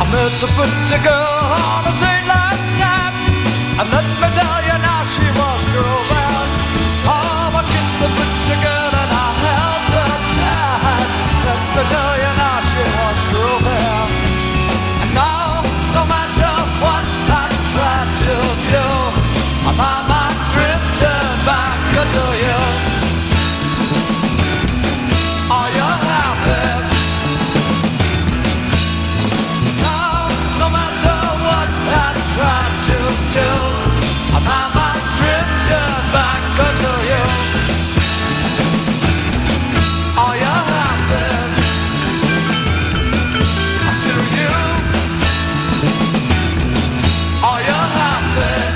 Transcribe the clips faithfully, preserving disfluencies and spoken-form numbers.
met a pretty girl on a date last night, and let me tell you now she was girl bound. Oh, I kissed the pretty girl and I held her tight. Let me tell you now she was girl bound. And now, no matter what I try to do, my mind's drifting back to you. Are you happy? Now, no matter what I try to do, my mind's drifting back to you. Are you happy? To you. Are you happy?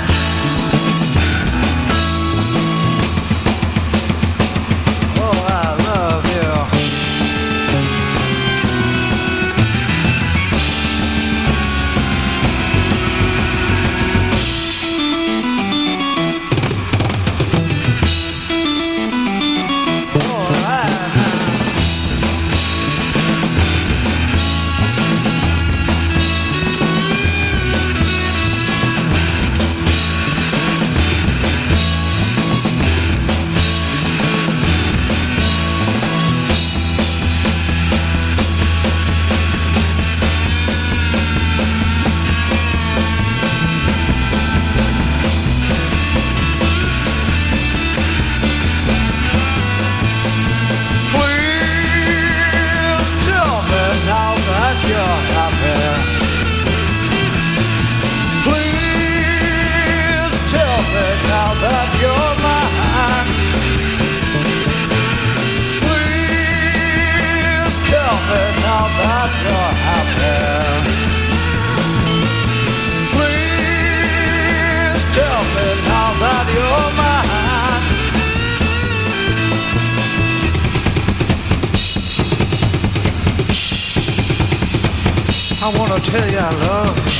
I wanna tell you I love you.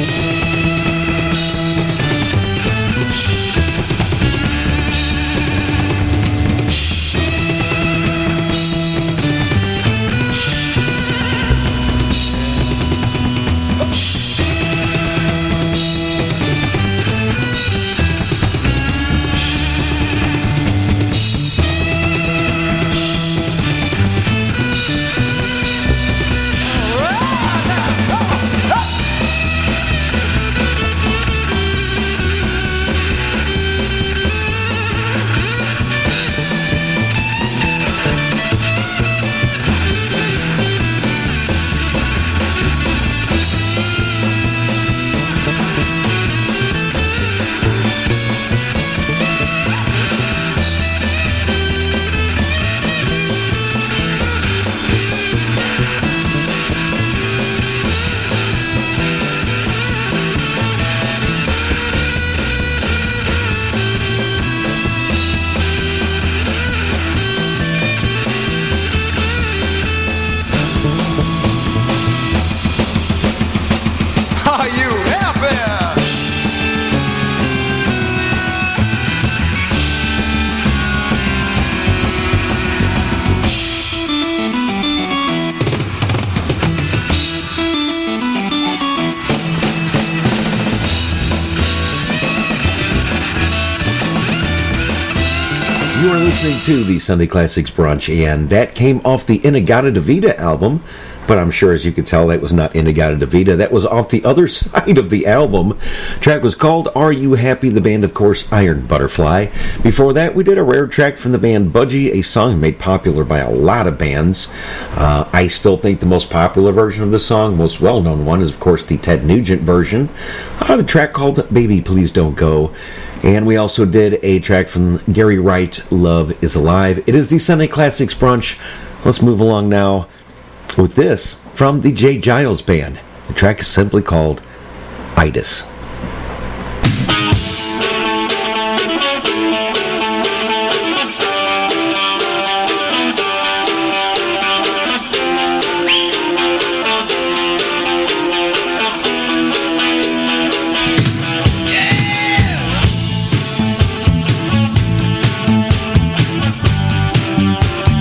You are listening to the Sunday Classics Brunch, and that came off the In-A-Gadda-Da-Vida album, but I'm sure, as you could tell, that was not In-A-Gadda-Da-Vida. That was off the other side of the album. The track was called Are You Happy? The band, of course, Iron Butterfly. Before that, we did a rare track from the band Budgie, a song made popular by a lot of bands. Uh, I still think the most popular version of the song, most well-known one, is, of course, the Ted Nugent version. Uh, the track called Baby Please Don't Go. And we also did a track from Gary Wright, Love is Alive. It is the Sunday Classics Brunch. Let's move along now with this from the Jay Giles Band. The track is simply called Itis.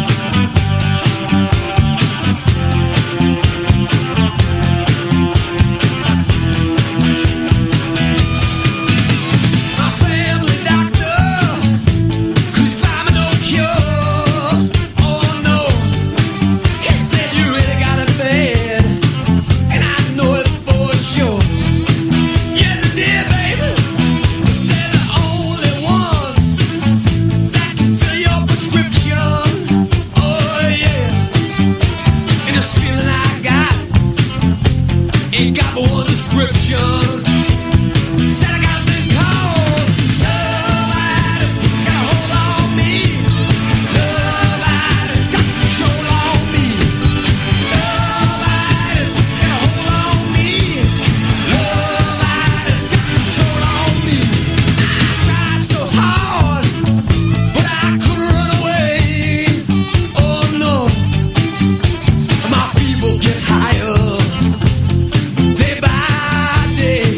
Yeah. Day by day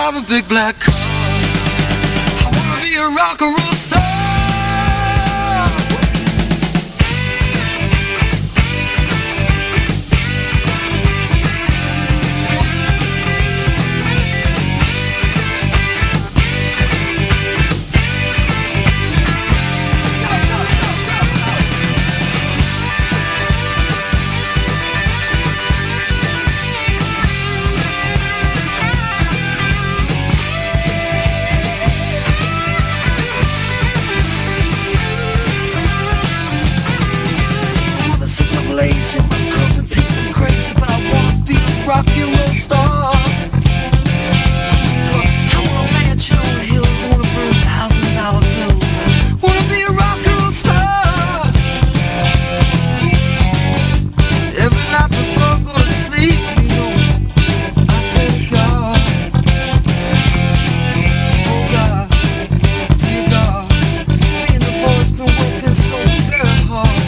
drive a big black car. I wanna be a rock and roll star. Lazy, my girlfriend thinks I'm crazy, but I wanna be a rock and roll star. Cause I want a mansion on the hills, I wanna burn a thousand dollar bills. Wanna be a rock and roll star. Every night before I go to sleep, you know, I pray to God. Oh God, dear God, me and the boys been working so very hard.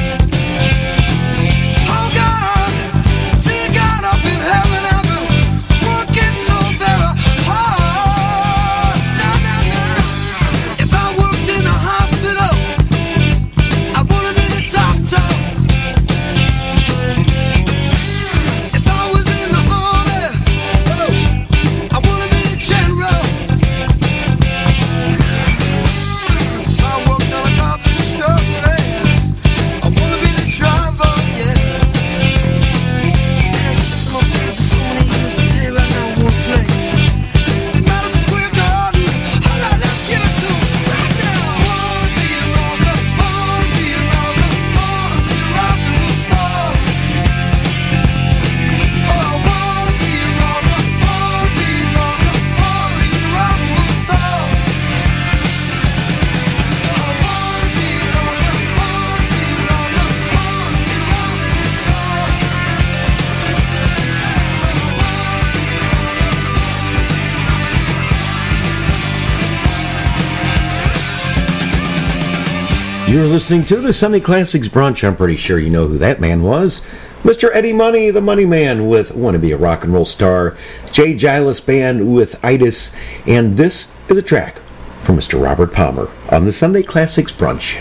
You're listening to the Sunday Classics Brunch. I'm pretty sure you know who that man was. Mister Eddie Money, the Money Man, with Wanna Be a Rock and Roll Star. Jay Giles Band with Itis. And this is a track from Mister Robert Palmer on the Sunday Classics Brunch.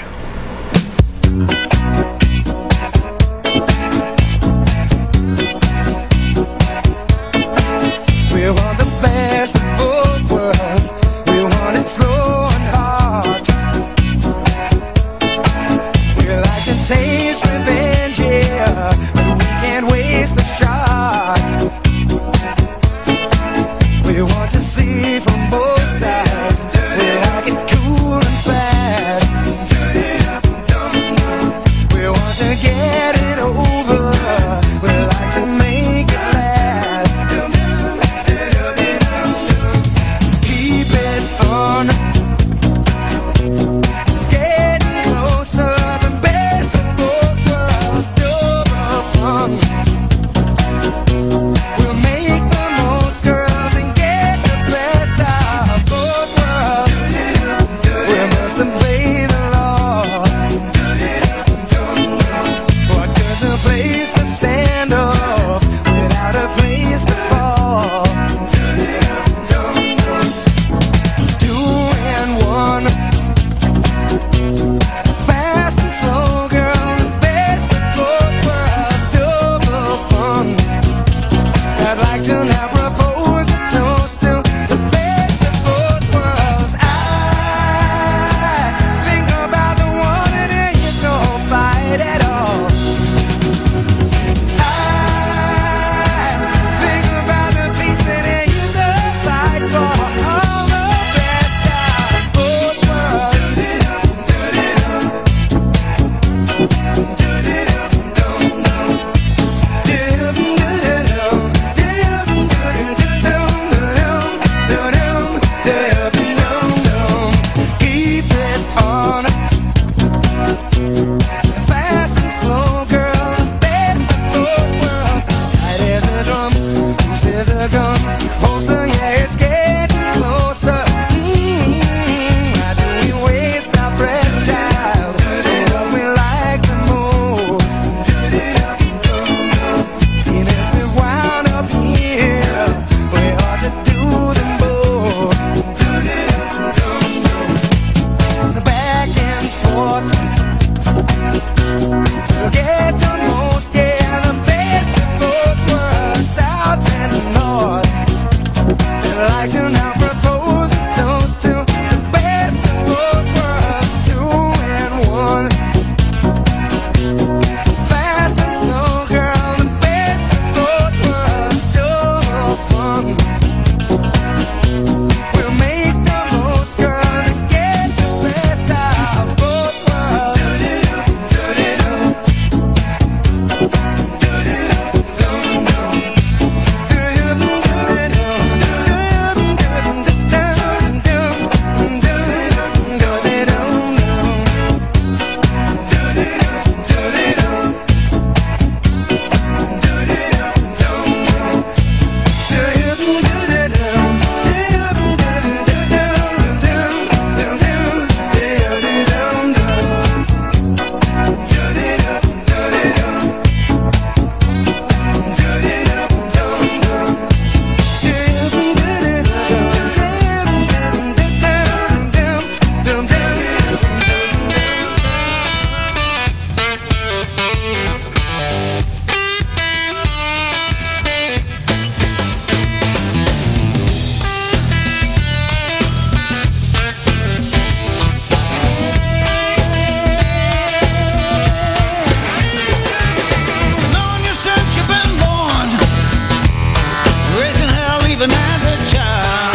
We want the best of both worlds. We want it slow and hard. We like to taste revenge, yeah, but we can't waste the shot. We want to see from both sides. We like it cool and fast. We want to get it over. We like to make it last. Keep it on. It's getting closer. The best of both worlds. Get the most, yeah, the best of both worlds, south and north. I'd like to now propose a toast to the best of both worlds, two and one. Fast and slow, girl, the best of both worlds, double fun. We'll make the most, girl, to get the best of both worlds. Known you since you've been born, raising hell even as a child.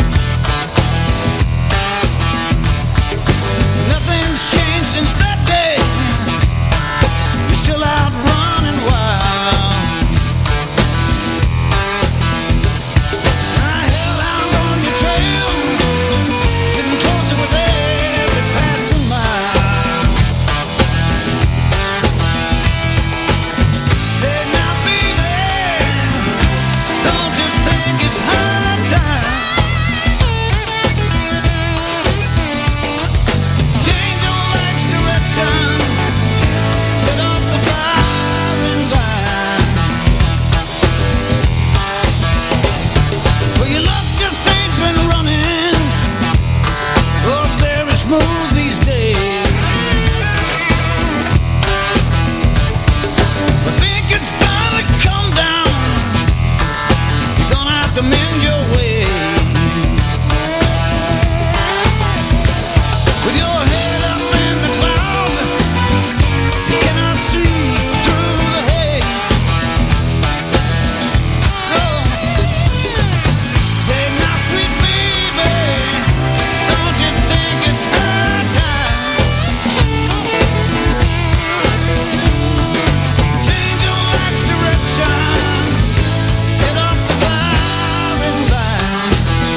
Nothing's changed since that day. You're still out running wild. I held out on your trail, getting closer with every passing mile. Hey, now, baby, don't you think it's high time? Change your life's direction, get off the firing line. Well, your luck just ain't been running, oh, very smooth these days. I think it's time to come down. You're gonna have to mend your ways. With your head up in the clouds, you cannot see through the haze. Oh, hey, now, sweet baby, don't you think it's high time? Change your life's direction, get off the firing line.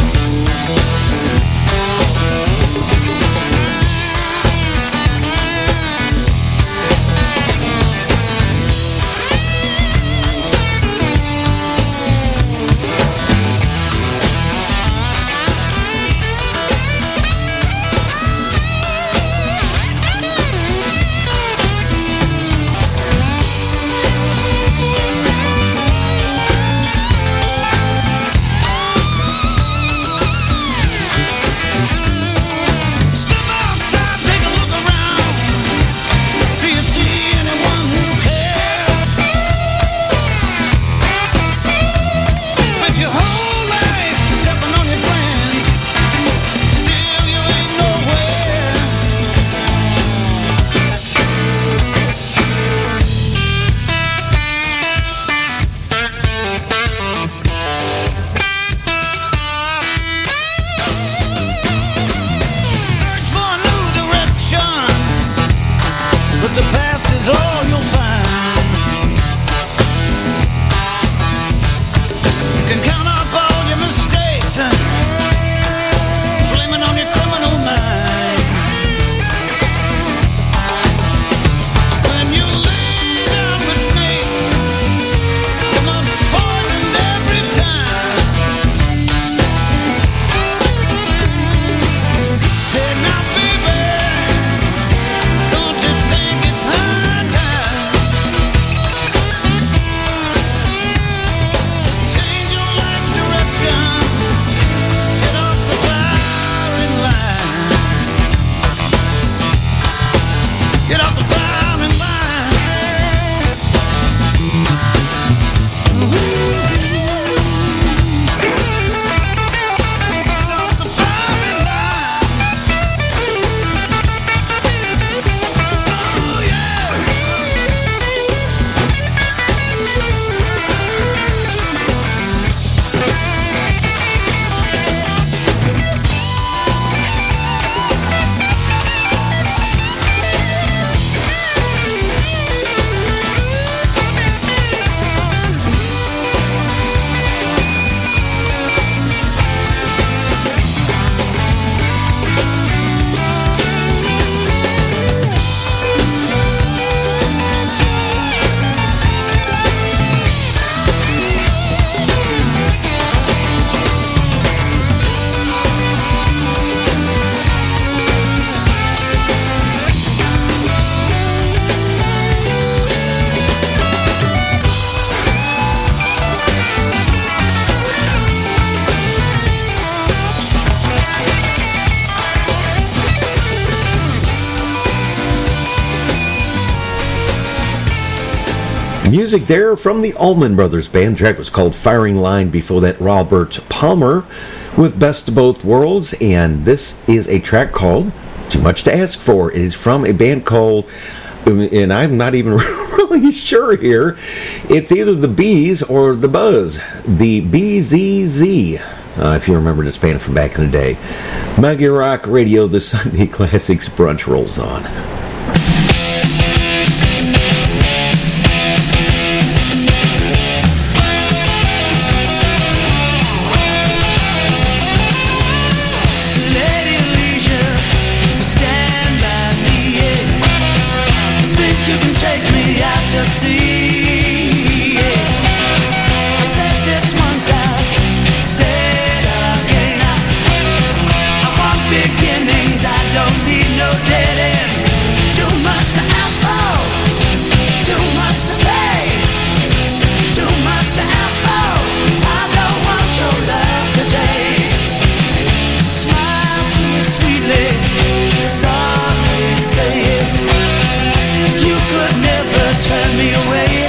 Step outside, take a look around. Do you see anyone who cares? Spent your whole life stepping on your friends, still you ain't nowhere. Search for a new direction, but the past is all you'll find. You can count up all your mistakes, blame it on your criminal mind. When you lay down with snakes, come up poisoned every time. Hey, now, baby, don't you think it's high time? Music there from the Allman Brothers Band. The track was called Firing Line. Before that, Robert Palmer with Best of Both Worlds. And this is a track called Too Much to Ask For. It is from a band called, and I'm not even really sure here, it's either the Bees or the Buzz. The B Z Z. Uh, if you remember this band from back in the day. Maggie Rock Radio, the Sunday Classics Brunch rolls on. Turn me away.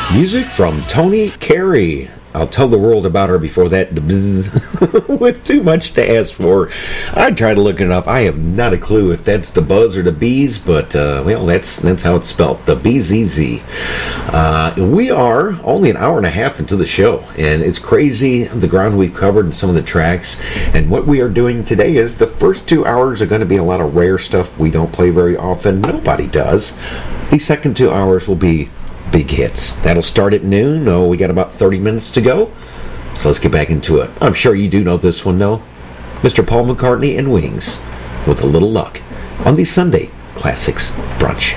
Music from Tony Carey. I'll tell the world about her before that. The buzz, with too much to ask for. I tried to look it up. I have not a clue if that's the buzz or the bees, but uh, well, that's that's how it's spelled. The B Z Z. Uh, we are only an hour and a half into the show, and it's crazy the ground we've covered and some of the tracks. And what we are doing today is the first two hours are going to be a lot of rare stuff we don't play very often. Nobody does. The second two hours will be big hits. That'll start at noon. Oh, we got about thirty minutes to go. So let's get back into it. I'm sure you do know this one, though. Mister Paul McCartney and Wings, with a little luck, on the Sunday Classics Brunch.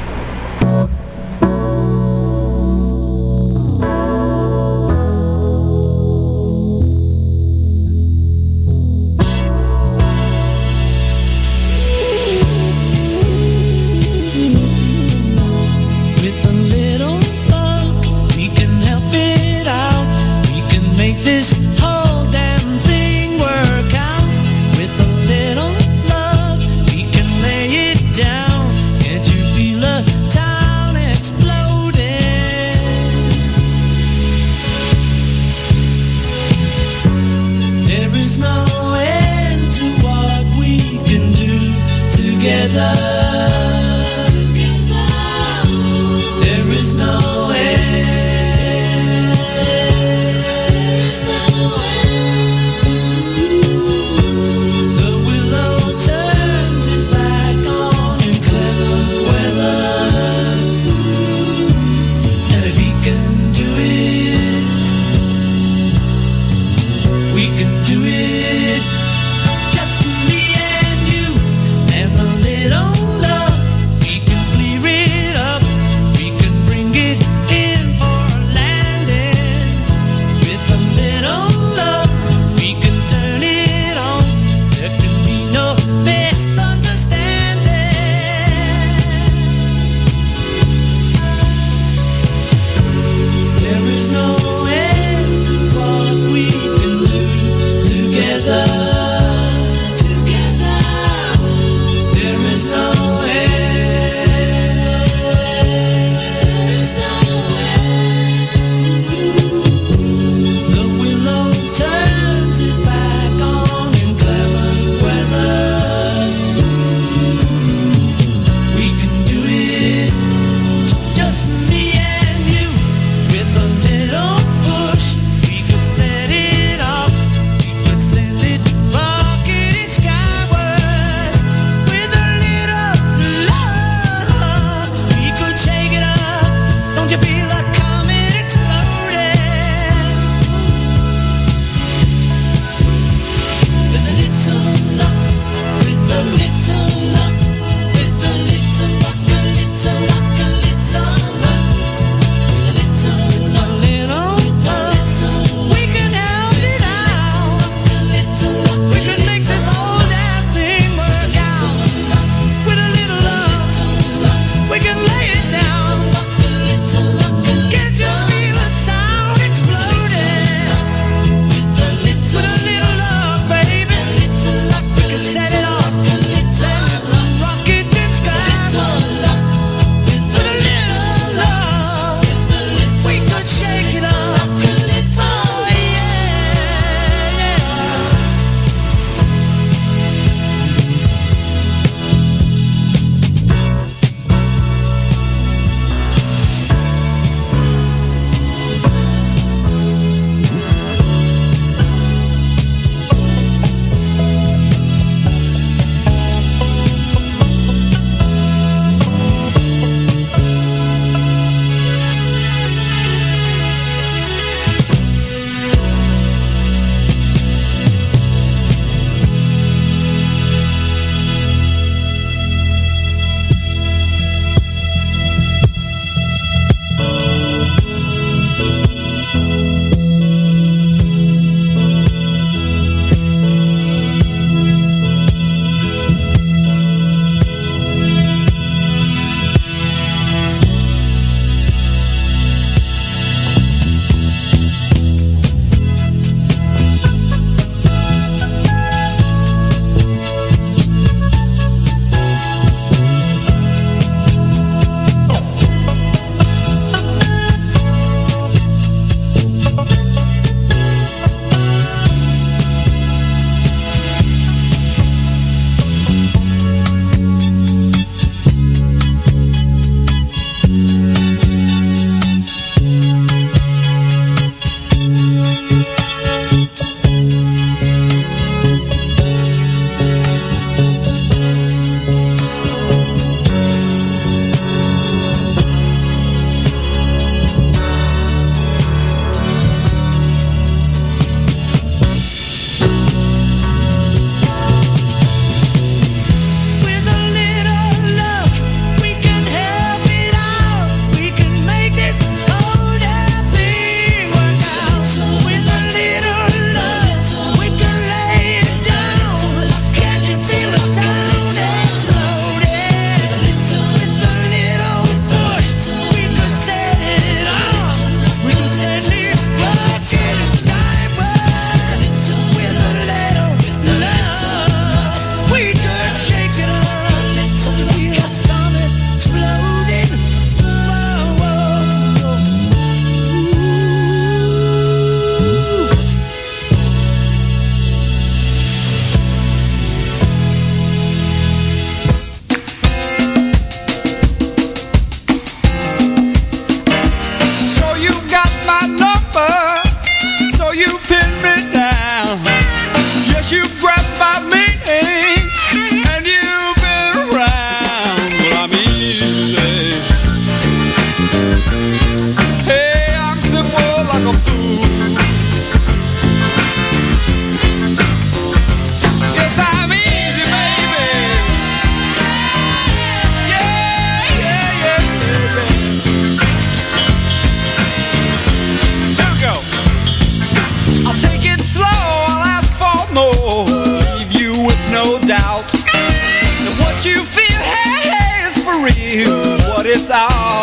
Feel a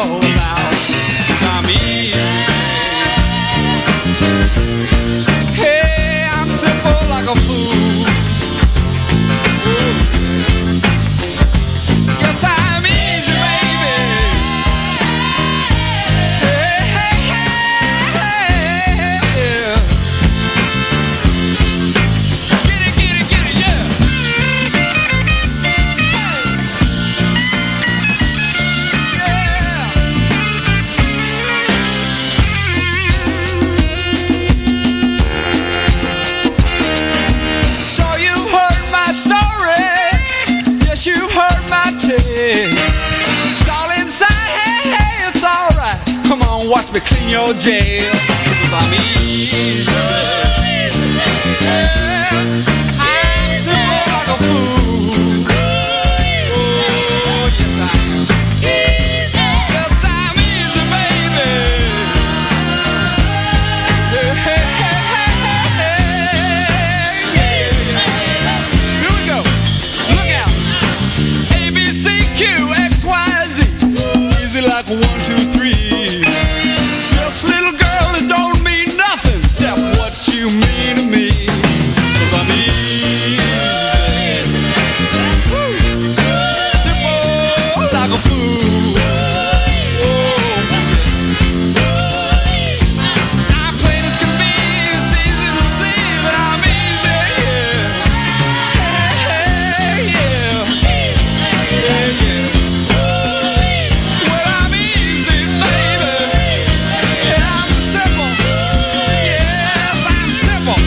all about. 'Cause I'm easy. Hey, I'm simple like a fool. Yes, I'm easy, baby. Hey, hey, hey, yeah. Get it, get it, get it, yeah. So you heard my story. Yes, you heard my tale. It's all inside. Hey, hey, it's alright. Come on, watch me clean your jail. 'Cause I'm easy. Yeah, I'm simple like a fool. Oh, yes, I am. Yes, I'm easy, baby. Hey, hey, hey, hey, hey, yeah, yeah. Here we go. Look out. A, B, C, Q, X, Y, Z. Easy like one, two, three. Just little girl, it don't mean nothing except what you mean to me. 'Cause I'm easy. Woo. Simple like a fool. Oh. I'm plain as can be. It's easy to see that I'm easy. Yeah. Hey, yeah. Yeah, yeah. Well, I'm easy, baby. Yeah, I'm simple. Yes, I'm simple.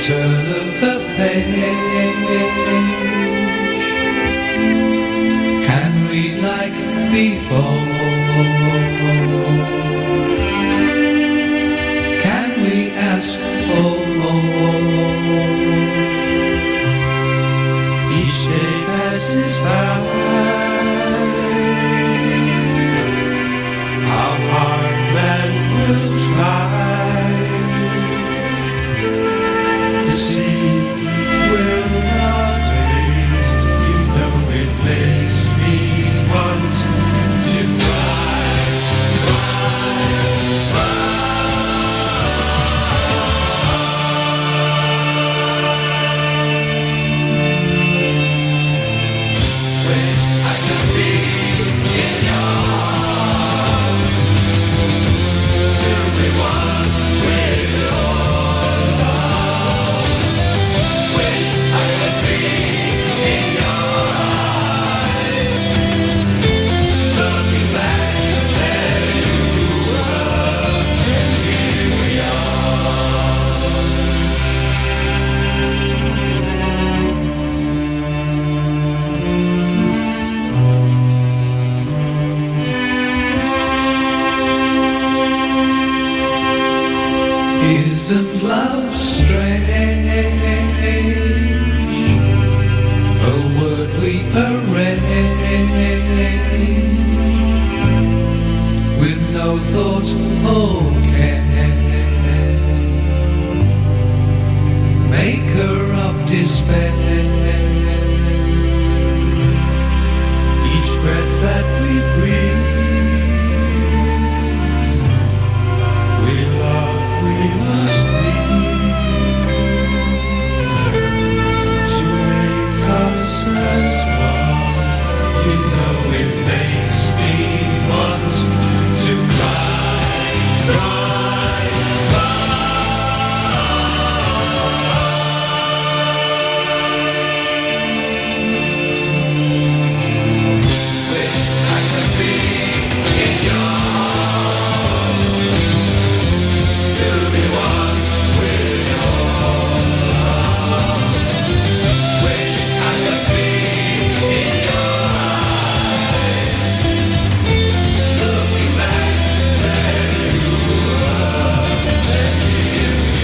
turn of the page. Can we like before? Can we ask for more? Each day passes by. How hard man will try. The sea will not taste. You know it makes me want to cry, cry, cry. Wish I could be in your arms, to be one with your love. Wish I could be in your eyes, looking back, there you were, and here we Isn't love strange? A word we arrange with no thought or care, maker of despair. Each breath that we breathe, we love, we must leave to make us as one. You know it makes me want to cry, cry, cry. Wish I could be in your arms, to be one with your love. Wish I could be in your eyes, looking back, there you were, and here we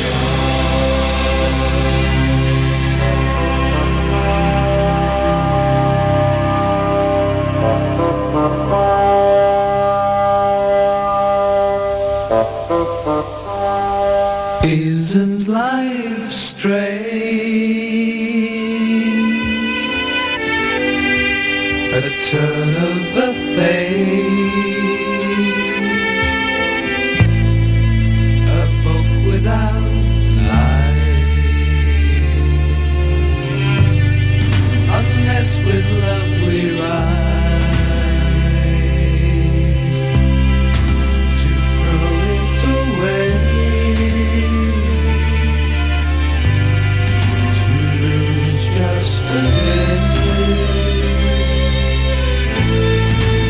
are. Isn't life strange? A turn of the page, a book without lines. Unless with love we rise, to throw it away, to lose just a day.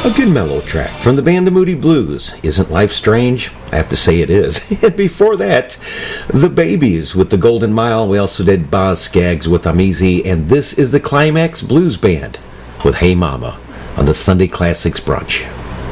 A good mellow track from the band The Moody Blues. Isn't Life Strange? I have to say it is. And before that, The Babies with The Golden Mile. We also did Boz Scaggs with I'm Easy. And this is the Climax Blues Band with Hey Mama on the Sunday Classics Brunch.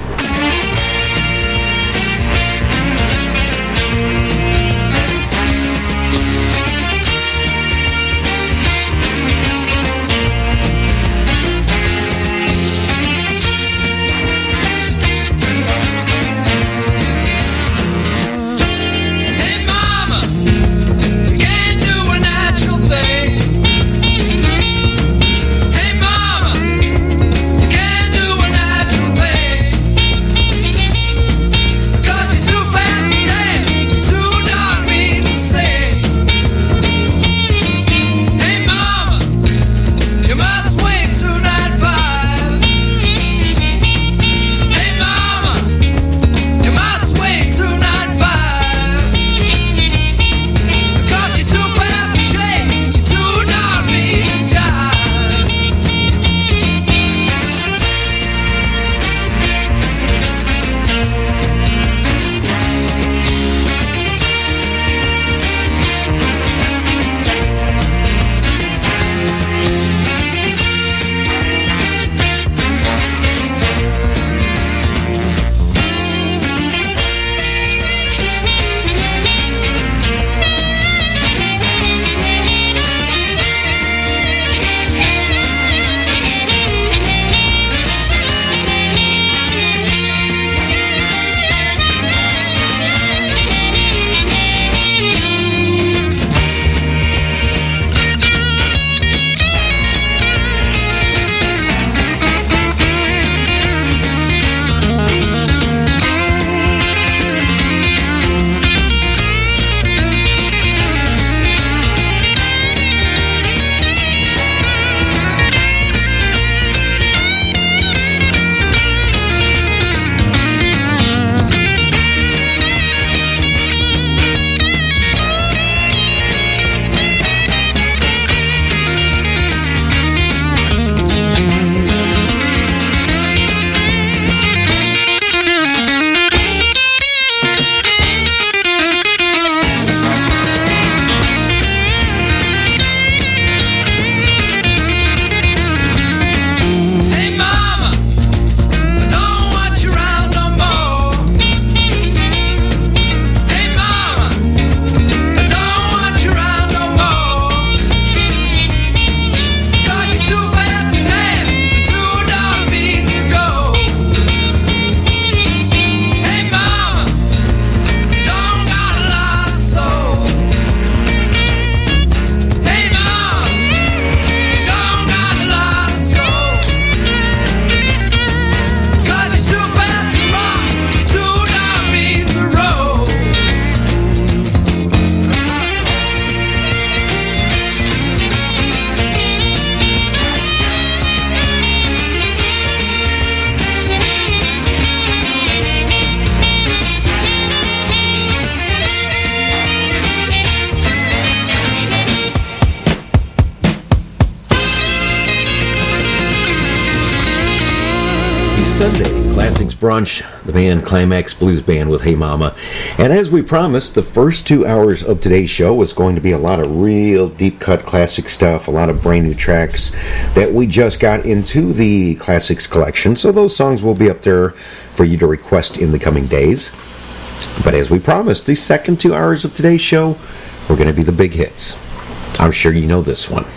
Sunday Classics Brunch, the band Climax Blues Band with Hey Mama. And as we promised, the first two hours of today's show was going to be a lot of real deep cut classic stuff, a lot of brand new tracks that we just got into the Classics collection. So those songs will be up there for you to request in the coming days. But as we promised, the second two hours of today's show were going to be the big hits. I'm sure you know this one.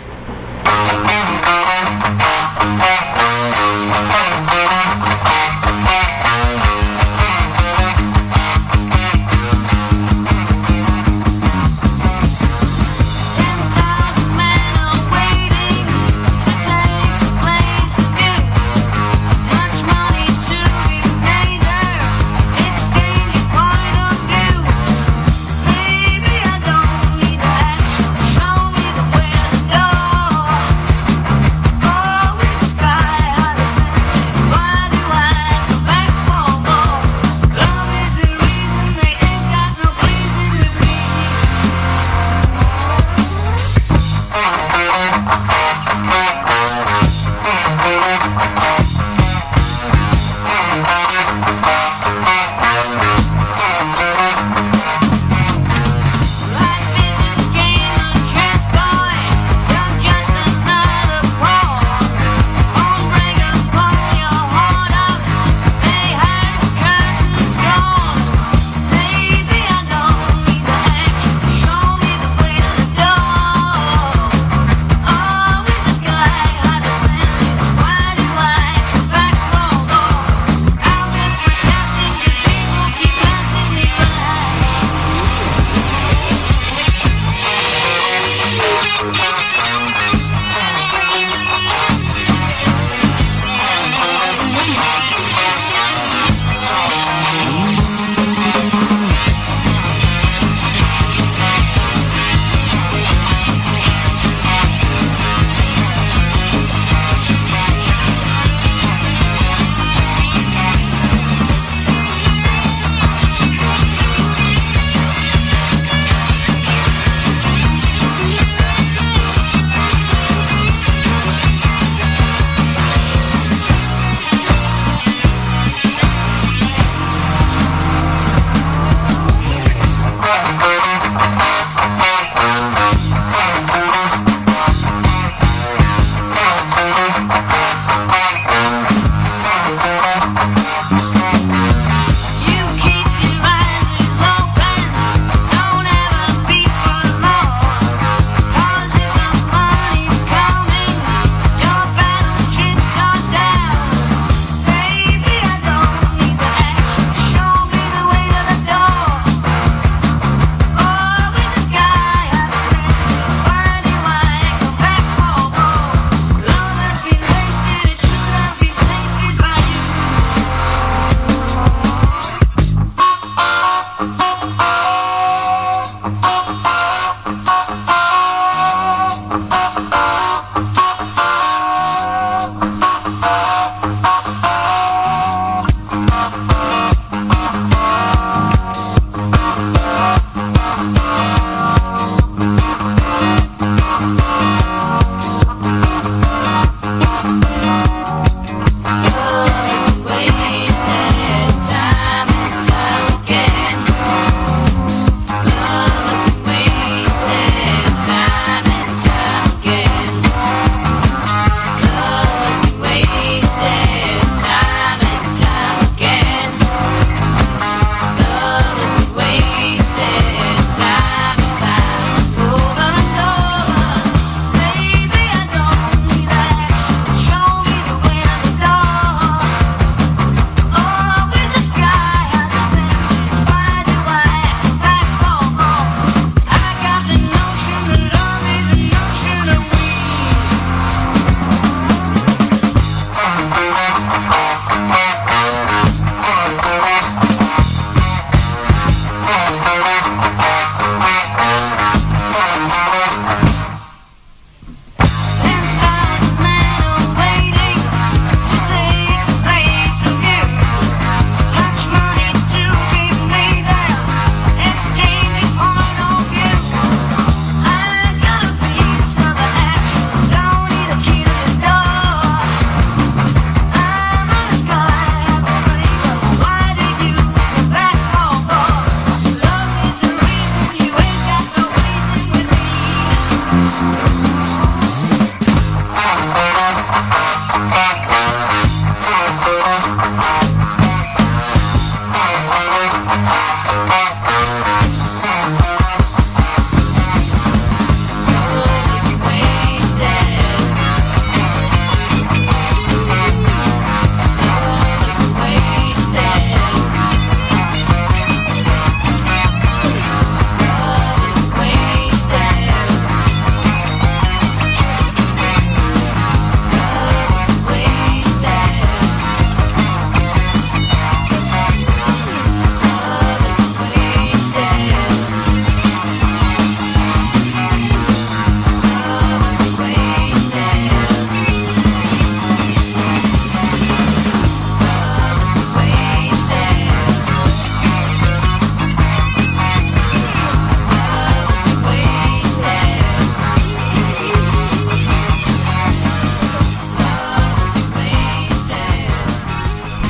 Baby, I don't need action. Show me the way to go. Thank